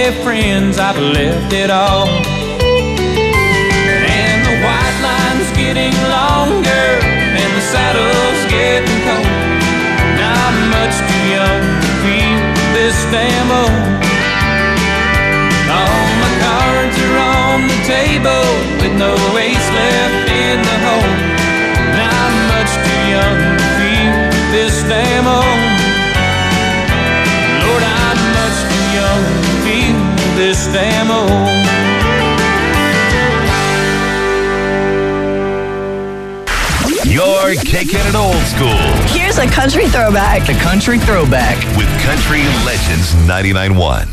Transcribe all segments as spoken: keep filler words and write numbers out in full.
family, friends, I've left it all. And the white line's getting longer, and the saddle's getting cold. Now I'm much too young to feel this damn old. All my cards are on the table with no ace left in the hole. Now I'm much too young to feel this damn old. Lord, I'm much too young to feel this damn old. You're kicking it old school. Here's a country throwback. The Country Throwback. With Country Legends ninety-nine point one.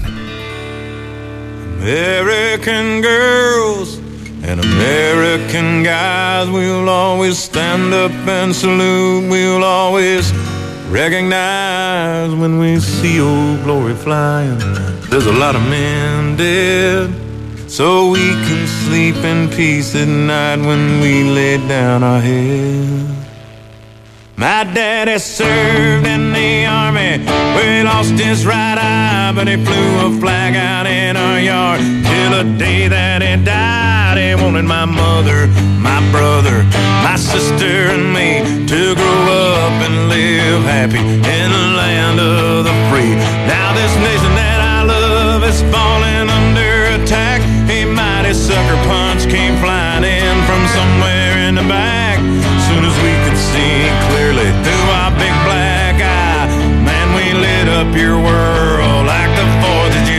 American girls and American guys, we'll always stand up and salute. We'll always recognize when we see old glory flying. There's a lot of men dead, so we can sleep in peace at night when we lay down our head. My daddy served in the army, where he lost his right eye, but he flew a flag out in our yard till the day that he died. He wanted my mother, my brother, my sister and me to grow up and live happy in the land of the free. Now this nation that I love is falling under attack. A mighty sucker punch came flying in from somewhere in the back. Soon as we could see clearly through our big black eye, man, we lit up your world like the fourth of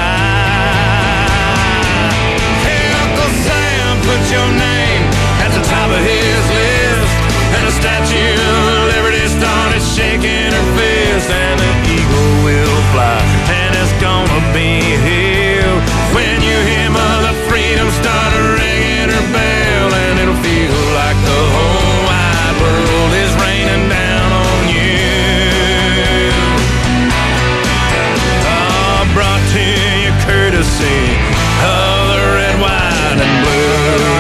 July. Hey, Uncle Sam, put your name at the top of his list, and the Statue of Liberty started shaking her fist, and the eagle will fly, and it's gonna be here when you hear Mother Freedom start ringing her bell, and it'll feel like the whole wide world is raining down on you. Oh, brought to you courtesy of the red, white, and blue.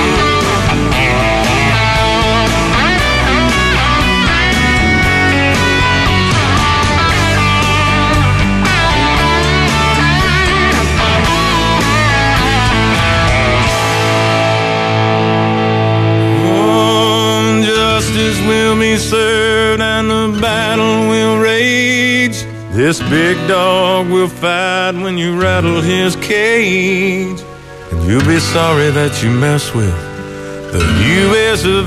Will be served and the battle will rage. This big dog will fight when you rattle his cage, and you'll be sorry that you mess with the U S of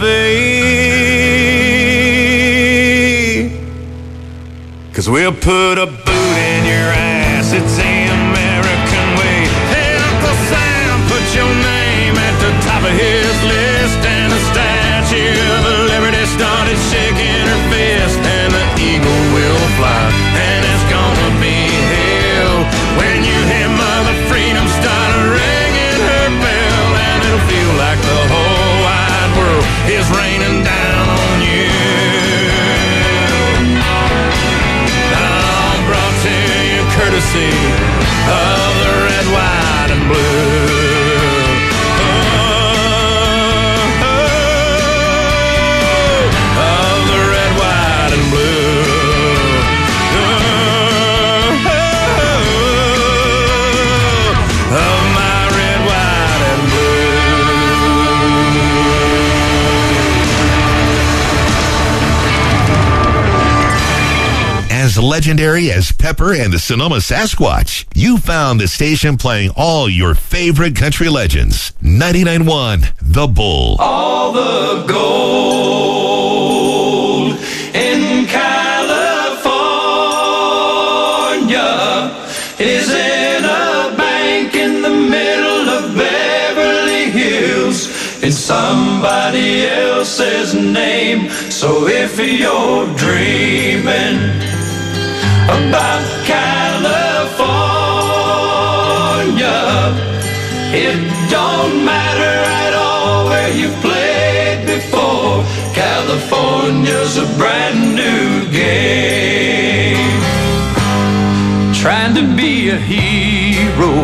A. 'Cause we'll put a boot in your ass, it's the American way. Hey, Uncle Sam, put your name at the top of his list, and the Statue of Liberty started shaking her fist, and the eagle will fly, and it's gonna be hell when you hear Mother Freedom start ringing her bell, and it'll feel like the whole wide world is raining down on you. I'm brought to you courtesy of the red, white, and blue. As legendary as Pepper and the Sonoma Sasquatch, you found the station playing all your favorite country legends. ninety-nine point one, The Bull. All the gold in California is in a bank in the middle of Beverly Hills. It's somebody else's name. So if you're dreaming about California, it don't matter at all where you've played before. California's a brand new game. Trying to be a hero,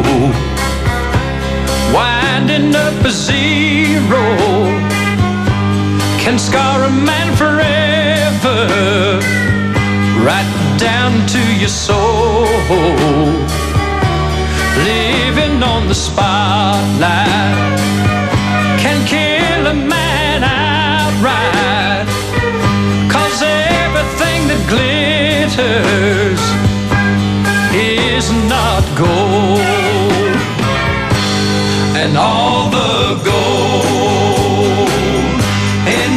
winding up a zero, can scar a man forever, right down to your soul. the spotlight can kill a man outright. 'Cause everything that glitters is not gold, and all the gold in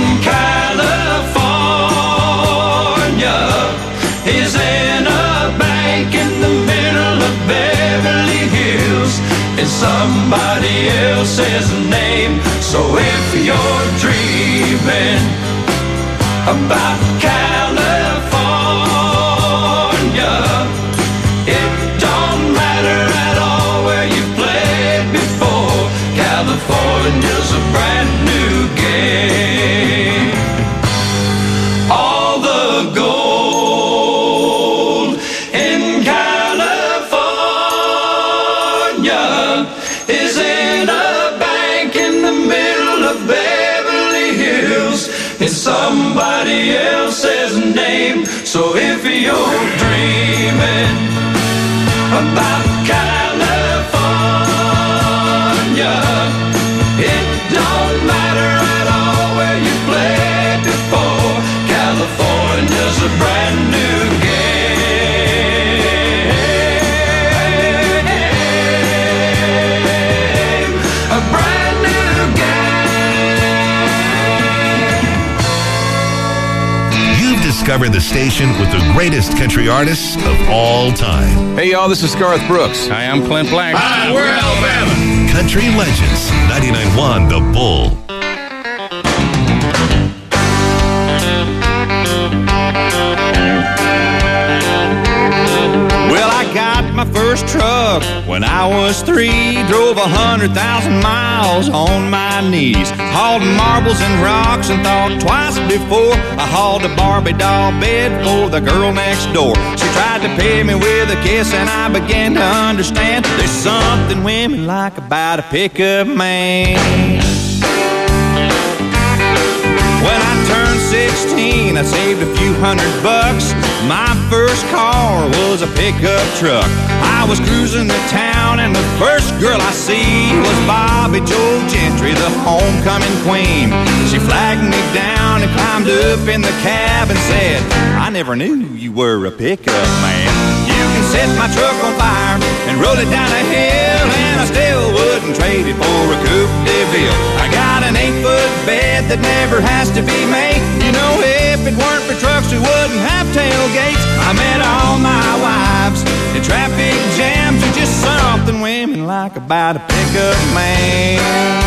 California is in a bank in the middle of Beverly Hills in somebody else's name. So if you're dreaming about California, it don't matter at all where you played before. California's a brand new game. All the gold in California is in a bank in the middle of Beverly Hills in somebody else's name. So if you're dreaming about California, it don't matter at all where you played before. California's a brand new game, a brand new game. You've discovered the station with the greatest country artists of all time. Hey, y'all, this is Garth Brooks. Hi, I'm Clint Black. Hi, we're Alabama. Country Legends, ninety-nine point one The Bull. Well, I got my first truck when I was three. Drove a hundred thousand miles on my knees. Hauled marbles and rocks and thought twice before I hauled a Barbie doll bed for the girl next door. She tried to pay me with a kiss and I began to understand there's something women like about a pickup man. When I turned sixteen, I saved a few hundred bucks. My first car was a pickup truck. I was cruising the town and the first girl I see was Bobby Joe Gentry, the homecoming queen. She flagged me down and climbed up in the cab and said, I never knew you were a pickup man. You can set my truck on fire and roll it down a hill, and I still wouldn't trade it for a Coupe de Ville. I got an eight-foot bed that never has to be made. You know, if it weren't for trucks, we wouldn't have tailgates. I met all my wives in traffic jams. There's just something women like about a pickup man.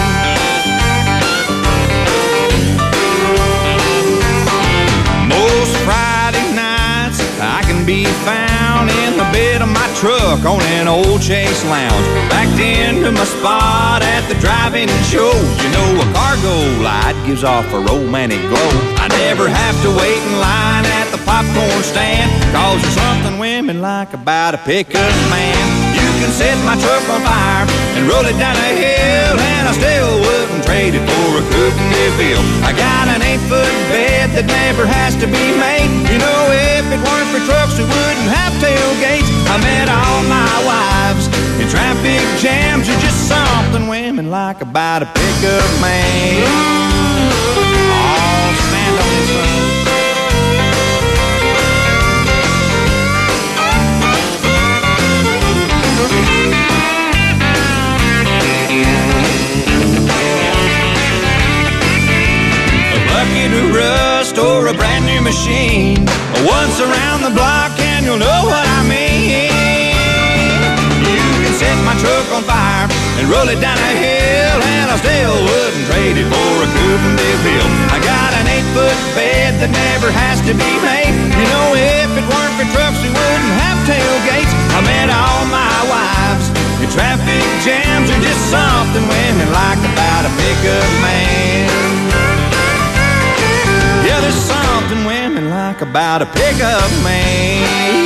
Most Friday nights I can be found in the bed of my truck on an old Chase Lounge, backed into my spot at the drive-in show. You know, a cargo light gives off a romantic glow. I never have to wait in line at the popcorn stand, 'cause there's something women like about a pickup man. You can set my truck on fire and roll it down a hill, and I still wouldn't trade it for a Coupe de Ville. I got an eight-foot bed that never has to be made. You know, if it weren't for trucks, we wouldn't have tailgates. I met all my wives in traffic jams. There's just something women like about a pickup man. Oh, stand on this one. A bucket of rust or a brand new machine, once around the block and you'll know what I mean. You can set my truck on fire and roll it down a hill, and I still wouldn't trade it for a Coupe de Ville. I got an eight-foot bed that never has to be made. You know, if it weren't for trucks, we wouldn't have tailgates. I met all my wives in traffic jams. There's just something women like about a pickup man. Yeah, there's something women like about a pickup man.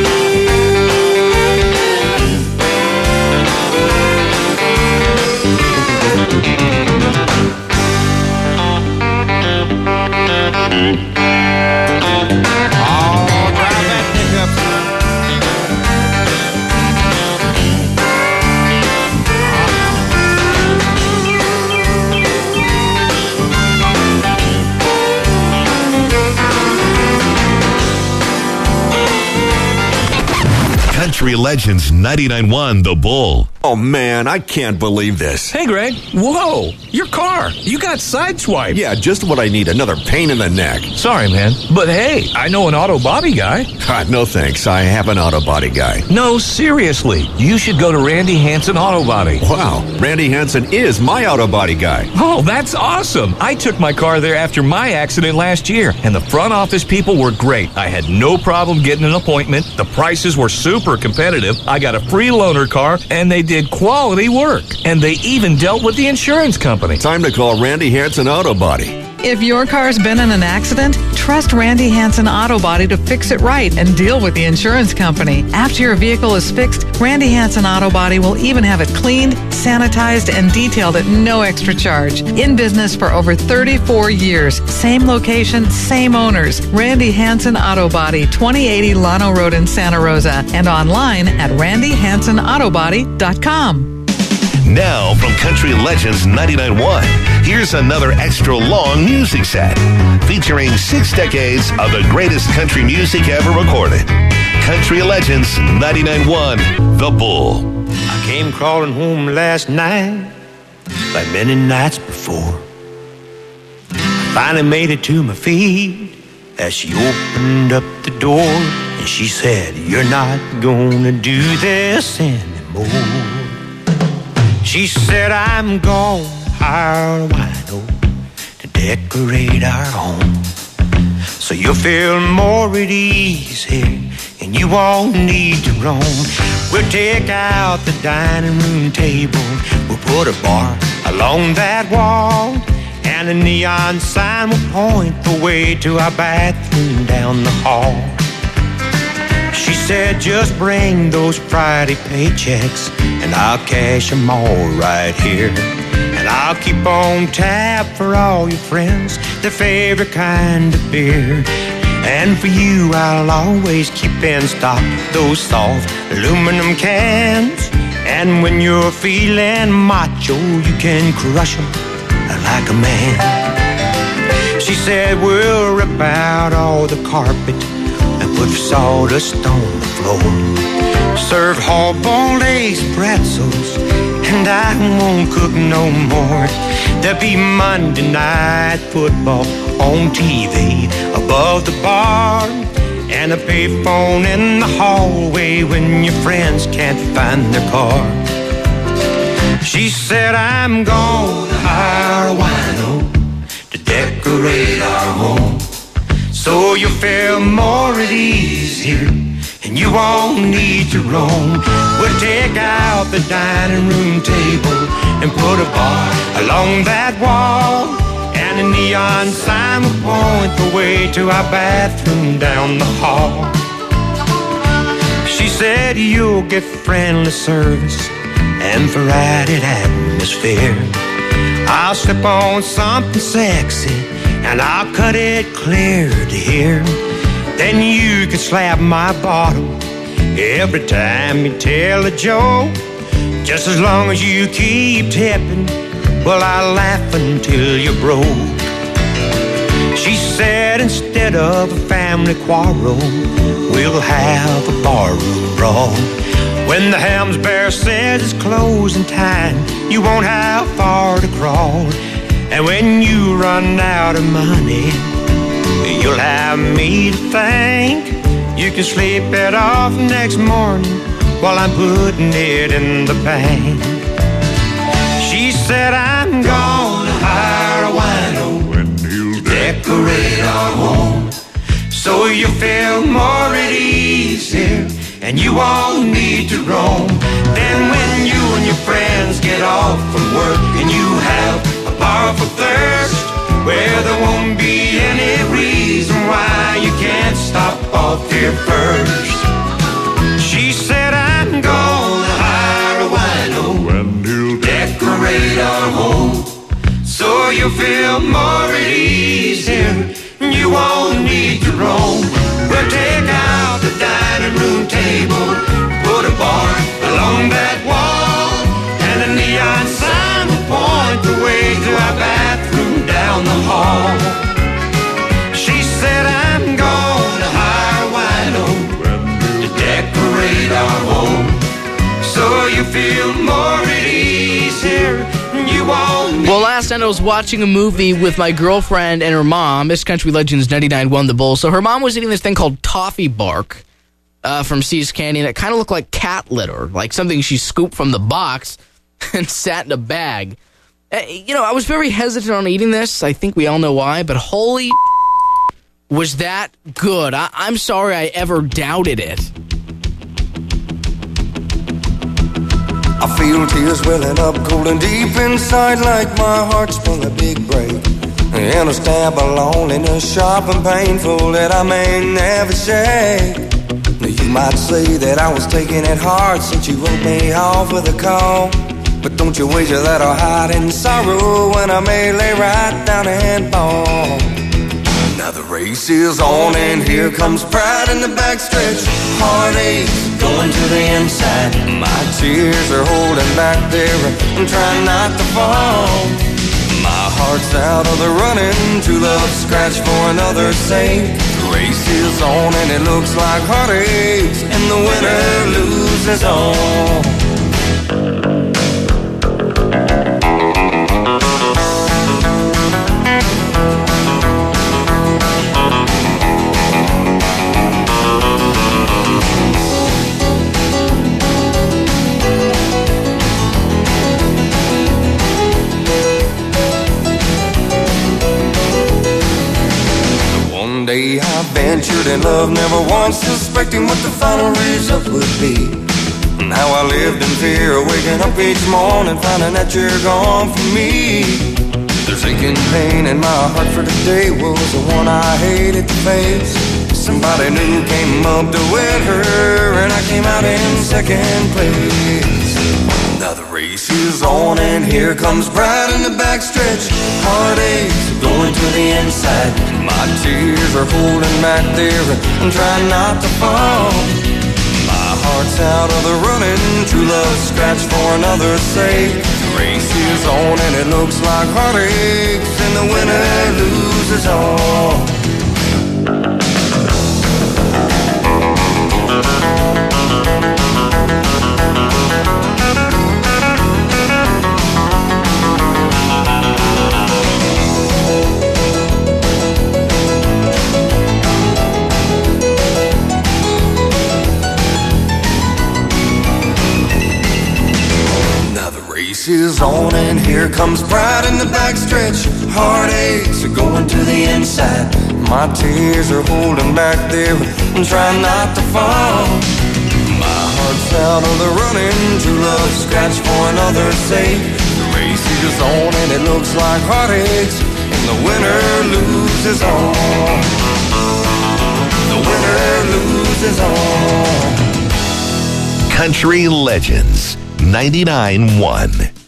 Oh, drive that pickup, son. Country Legends ninety-nine point one The Bull. Oh, man, I can't believe this. Hey, Greg. Whoa, your car. You got sideswiped. Yeah, just what I need. Another pain in the neck. Sorry, man. But hey, I know an auto body guy. God, no thanks. I have an auto body guy. No, seriously. You should go to Randy Hansen Auto Body. Wow, Randy Hansen is my auto body guy. Oh, that's awesome. I took my car there after my accident last year, and the front office people were great. I had no problem getting an appointment. The prices were super competitive. I got a free loaner car, and they did quality work. And they even dealt with the insurance company. Time to call Randy Hansen Auto Body. If your car's been in an accident, trust Randy Hansen Auto Body to fix it right and deal with the insurance company. After your vehicle is fixed, Randy Hansen Auto Body will even have it cleaned, sanitized, and detailed at no extra charge. In business for over thirty-four years. Same location, same owners. Randy Hansen Auto Body, twenty eighty Llano Road in Santa Rosa, and online at randy hansen auto body dot com. Now from Country Legends ninety-nine point one, here's another extra long music set featuring six decades of the greatest country music ever recorded. Country Legends ninety-nine point one The Bull. I came crawling home last night like many nights before. I finally made it to my feet as she opened up the door and she said, "You're not gonna do this anymore." She said, "I'm gonna hire a wino to decorate our home, so you'll feel more at ease here and you won't need to roam. We'll take out the dining room table, we'll put a bar along that wall, and a neon sign will point the way to our bathroom down the hall." She said, "Just bring those Friday paychecks and I'll cash them all right here. And I'll keep on tap for all your friends, their favorite kind of beer. And for you, I'll always keep in stock those soft aluminum cans. And when you're feeling macho, you can crush them like a man." She said, "We'll rip out all the carpet and put sawdust on the floor. Serve hard-boiled eggs, pretzels, and I won't cook no more. There'll be Monday night football on T V above the bar, and a payphone in the hallway when your friends can't find their car." She said, "I'm gonna hire a wino to decorate our home, so you'll feel more at ease here and you won't need to roam. We'll take out the dining room table and put a bar along that wall, and a neon sign will point the way to our bathroom down the hall." She said, "You'll get friendly service and variety atmosphere. I'll slip on something sexy and I'll cut it clear to here. Then you can slap my bottom every time you tell a joke. Just as long as you keep tipping, well, I'll laugh until you're broke." She said, "Instead of a family quarrel, we'll have a barroom brawl. When the Helms Bear says it's closing time, you won't have far to crawl. And when you run out of money, you'll have me to thank. You can sleep it off next morning while I'm putting it in the bank." She said, "I'm gonna hire a wino to decorate our home, so you feel more at ease here and you won't need to roam. Then when you and your friends get off from work and you have a powerful thirst, where there won't be any reason why you can't stop off here first." She said, "I'm gonna hire a wino to decorate our home, so you'll feel more at ease here and you won't need to roam. We'll take out the dining room table, put a bar along that wall, and a neon sign will point the way to our bathroom down the hall." She said, "I'm gonna hire a wino to decorate our home, you feel more at ease here. You won't. Well, last night I was watching a movie with my girlfriend and her mom. This Country Legends ninety-nine won the Bull. So her mom was eating this thing called toffee bark uh, from See's Candy, and it kind of looked like cat litter, like something she scooped from the box and sat in a bag. Uh, you know, I was very hesitant on eating this. I think we all know why, but holy was that good. I- I'm sorry I ever doubted it. I feel tears welling up cold and deep inside, like my heart's full of big break. And a stab of loneliness, sharp and painful, that I may never shake. Now you might say that I was taking it hard since you wrote me off with a call. But don't you wager that I'll hide in sorrow when I may lay right down and fall. Now the race is on and here comes pride in the backstretch. Heartaches going to the inside. My tears are holding back there. I'm trying not to fall. My heart's out of the running. True love scratch for another's sake. The race is on and it looks like heartaches, and the winner loses all. One day I ventured in love, never once suspecting what the final result would be. And how I lived in fear, waking up each morning, finding that you're gone from me. There's aching pain in my heart for today was the one I hated to face. Somebody new came up to wed her, and I came out in second place. Now the race is on and here comes pride in the backstretch. Heartaches going to the inside. My tears are holding back there. I'm trying not to fall. My heart's out of the running. True love scratch for another's sake. The race is on and it looks like heartaches, and the winner loses all. Is on and here comes pride in the backstretch. Heartaches are going to the inside. My tears are holding back there. I'm trying not to fall. My heart's out of the running. True love scratch for another's sake. The race is on and it looks like heartaches, and the winner loses all. The winner loses all. Country Legends ninety-nine one.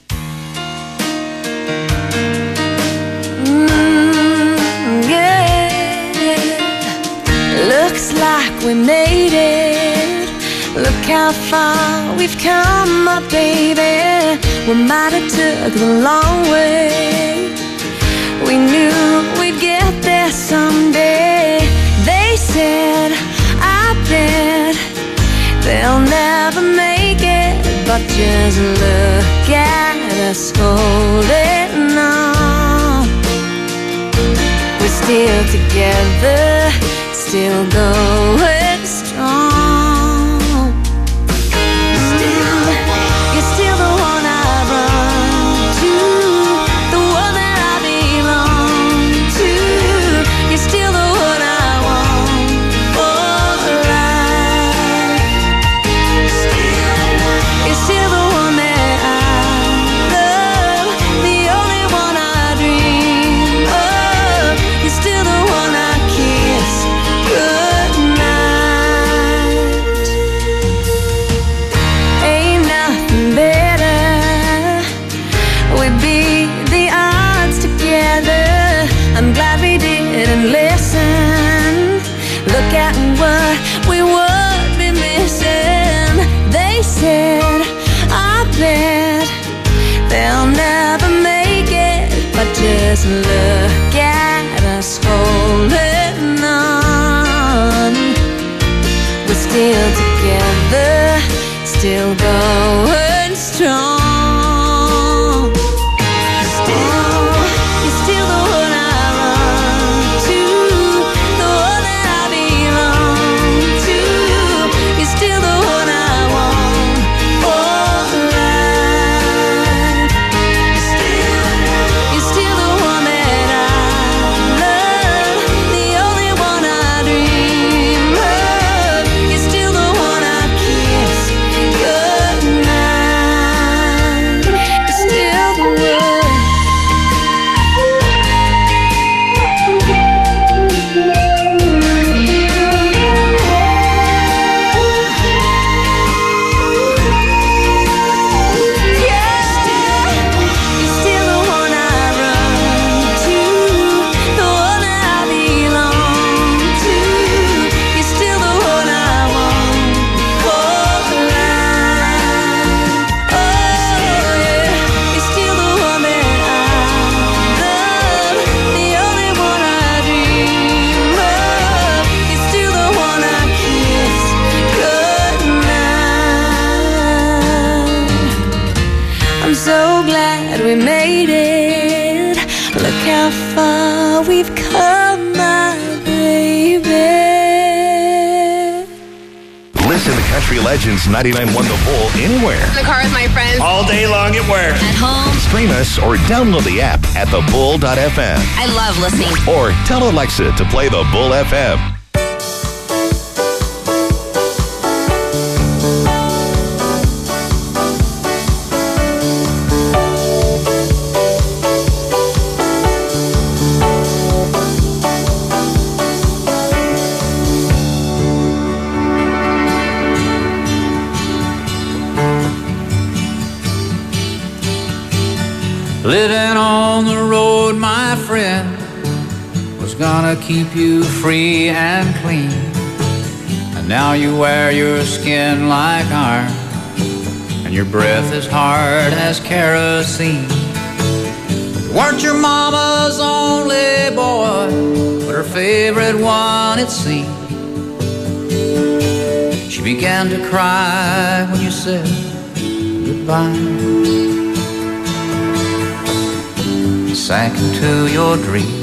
Mm, yeah. Looks like we made it. Look how far we've come, my baby. We might have took the long way. We knew we'd get there someday. They said, I bet they'll never make it. But just look at us holding on. We're still together, still going strong. Still, you're still the one I run to, the one that I belong to. You're still the one I want for life. You're still the one that I love, the only one I dream of. You're still the one I kiss goodnight. Ain't nothing better. We beat the odds together. I'm glad we didn't listen. Look at what we would be missing. They said, I bet they'll never make it. But just look at us holding on. We're still together, still going strong. Still, you're still the one I run to, the one that I belong to. You're still the one I want for life. Still, you're still the one that I love, the only one I dream of. You're still the one I kiss goodnight. You're still the one. You're still the one I run to, the one that I belong to. You're still the one I want for life. Oh yeah, you're still the one that I love, the only one I dream of. You're still the one I kiss goodnight. I'm so glad we made it. Look how far we've come, my baby. Listen to Country Legends ninety-nine point one The Bull anywhere. In the car with my friends. All day long at work. At home. Stream us or download the app at the bull dot f m. I love listening. Or tell Alexa to play the Bull F M. Living on the road, my friend, was gonna keep you free and clean. And now you wear your skin like iron, and your breath as hard as kerosene. You weren't your mama's only boy, but her favorite one, it seemed. She began to cry when you said goodbye. Sank into your dream.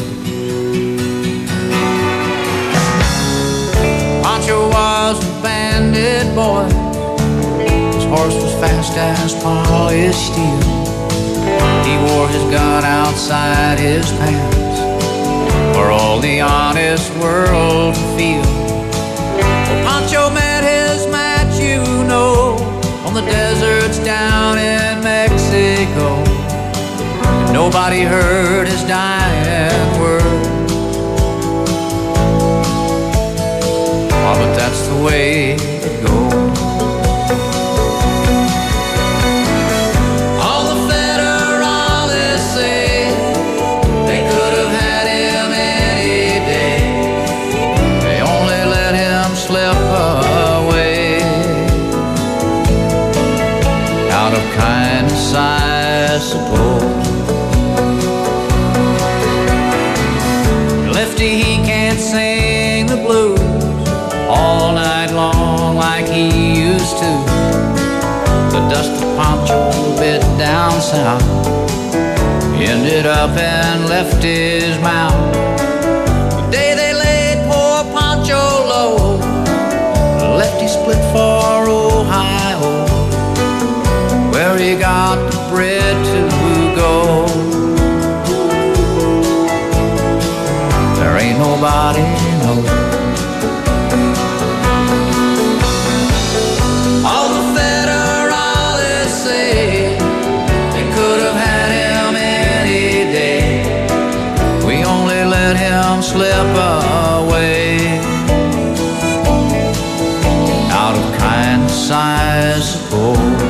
Pancho was a bandit boy. His horse was fast as polished steel. He wore his gun outside his pants for all the honest world to feel. Well, Pancho met his match, you know, on the deserts down in Mexico. Nobody heard his dying word. Oh, but that's the way it goes. All the federales say they could have had him any day. They only let him slip away. Out of kindness, I suppose. He can't sing the blues all night long like he used to. The dusty Pancho bit down south ended up and left his mouth. The day they laid poor Pancho low, Lefty split for Ohio, where he got the bread to go. There ain't nobody knows. All the federales say they could have had him any day. We only let him slip away. Out of kindness, I suppose.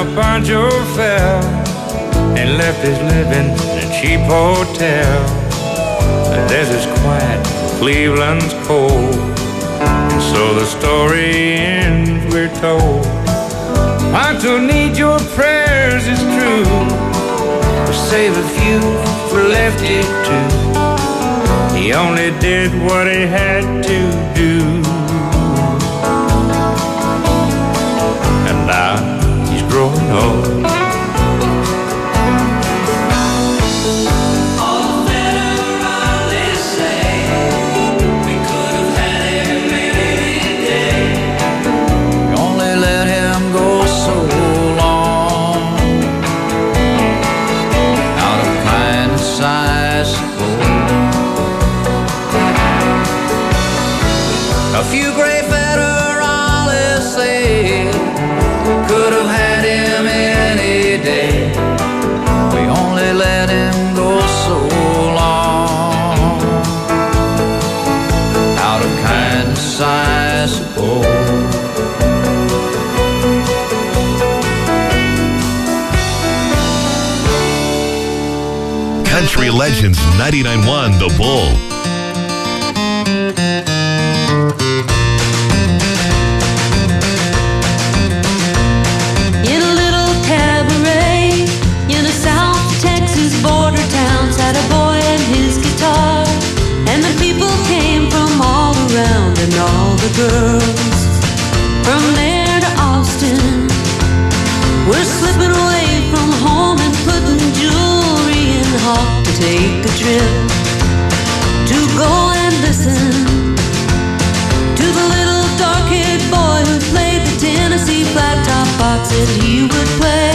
Pancho fell and left his living in a cheap hotel. The desert's quiet, Cleveland's cold, and so the story ends, we're told. Pancho needs your prayers, it's true, but save a few for Lefty too. He only did what he had to do, and now he's growing old. A few gray federalists say could have had him any day. We only let him go so long. Out of kindness, I suppose. Country Legends ninety-nine point one The Bull. In a little cabaret in a South Texas border town sat a boy and his guitar, and the people came from all around and all the girls from there to Austin were slipping away from home and putting jewelry in hawk to take a trip to go and listen to the little dark-haired boy who played the Tennessee flat top box that he would play.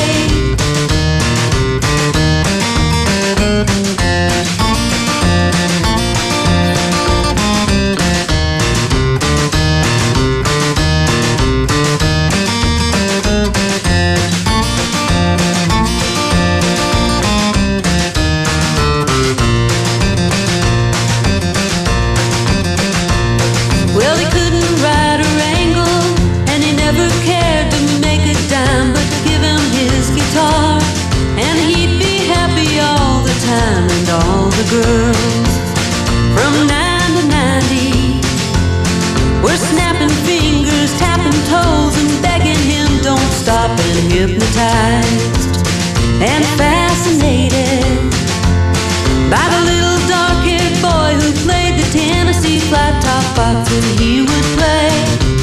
Well, he couldn't ride a wrangle, and he never cared to make a dime, but give him his guitar, and he'd be happy all the time. And all the girls from nine to ninety were snapping fingers, tapping toes, and begging him don't stop, and hypnotized and fascinated by the little dark-haired boy who played the Tennessee flat top box that he would play.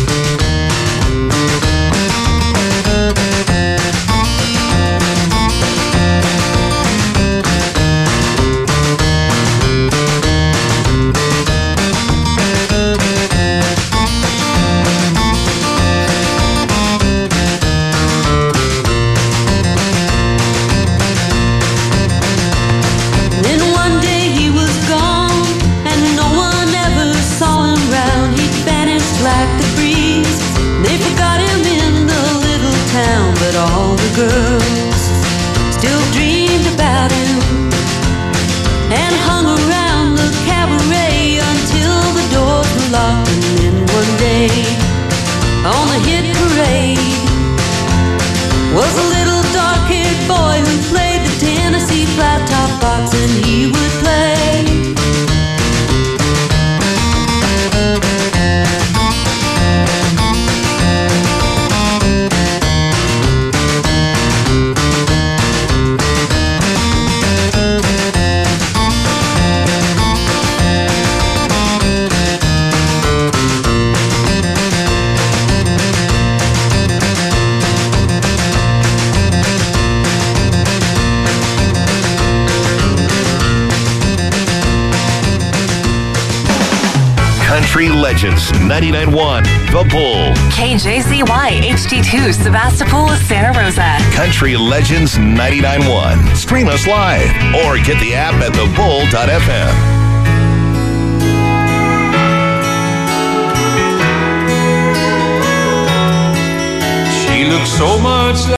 Then one day he was gone, and no one ever saw him round. He vanished like the breeze. They forgot him in the little town, but all the girls still dreamed about him and hung around the cabaret until the doors were locked. And then one day on the hit parade was a little dark-haired boy who played the Tennessee flat top box, and he would play. Country Legends ninety-nine point one The Bull. K J Z Y H D two Sebastopol, Santa Rosa. Country Legends ninety-nine point one. Stream us live or get the app at the bull dot f m. She looks so much like